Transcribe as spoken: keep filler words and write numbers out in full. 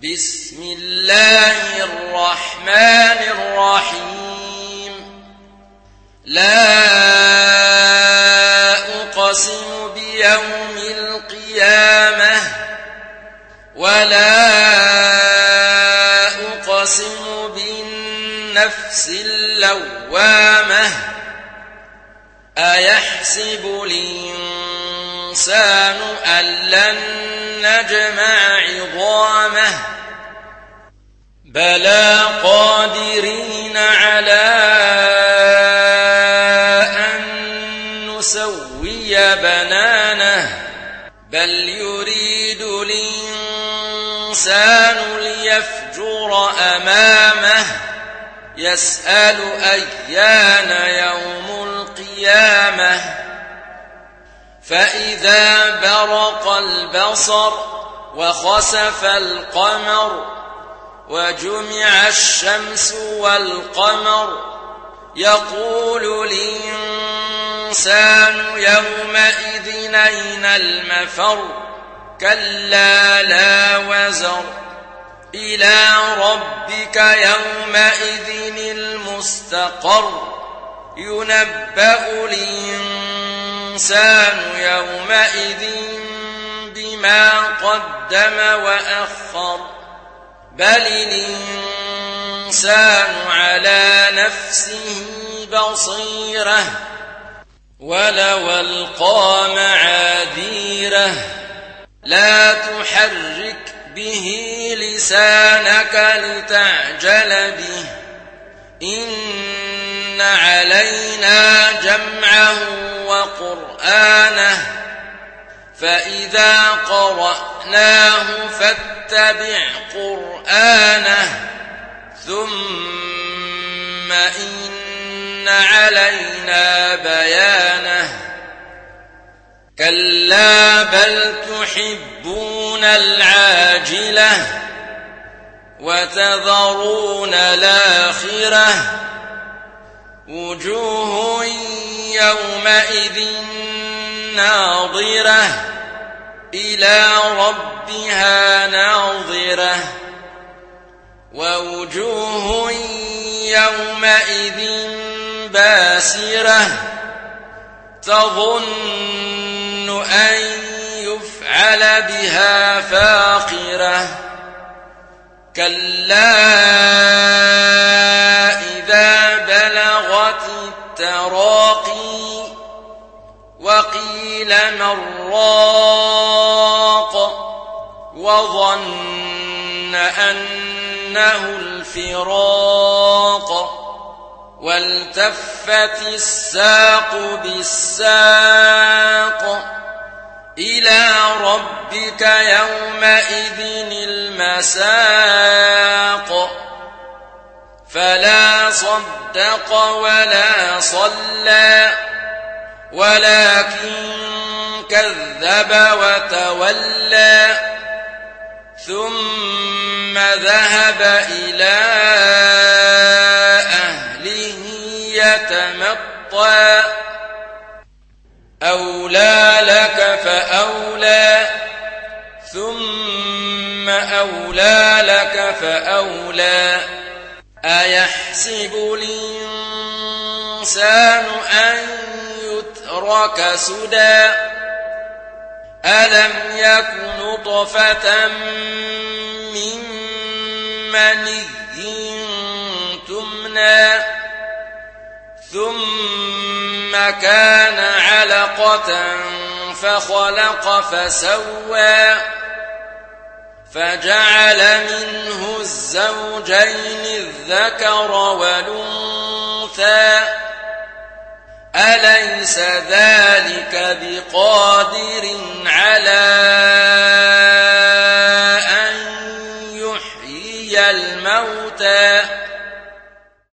بسم الله الرحمن الرحيم لا أقسم بيوم القيامة ولا أقسم بالنفس اللوامة أيحسب الإنسان أن لن نجمع عظامه بلى قادرين على أن نسوي بنانه بل يريد الإنسان ليفجر أمامه يسأل أيان يوم القيامة فإذا برق البصر وخسف القمر وجمع الشمس والقمر يقول الإنسان يومئذ أين المفر كلا لا وزر إلى ربك يومئذ المستقر ينبأ الإنسان يومئذ بما قدم وأخر بل الإنسان على نفسه بصيرة ولو ألقى معاذيره لا تحرك به لسانك لتعجل به إن علينا جمعه وقرآنه فإذا قرأناه فاتبع قرآنه ثم إن علينا بيانه كلا بل تحبون العاجلة وتذرون الآخرة وجوه يومئذ ناظرة إلى ربها ناظرة ووجوه يومئذ باسرة تظن أن يفعل بها فاقرة كلا إذا بلغت التراقي وقيل من راق وظن أنه الفراق والتفت الساق بالساق إلى ربك يومئذ المساق فلا صدق ولا صلى ولكن كذب وتولى ثم ذهب إلى أهله يتمطى أولى لك فأولى ثم أولى لك فأولى أيحسب الإنسان أن يترك سدى ألم يك نطفة من مني تمنى ثم كان علقة فخلق فسوى فجعل منه الزوجين الذكر والأنثى أليس ذلك بقادر على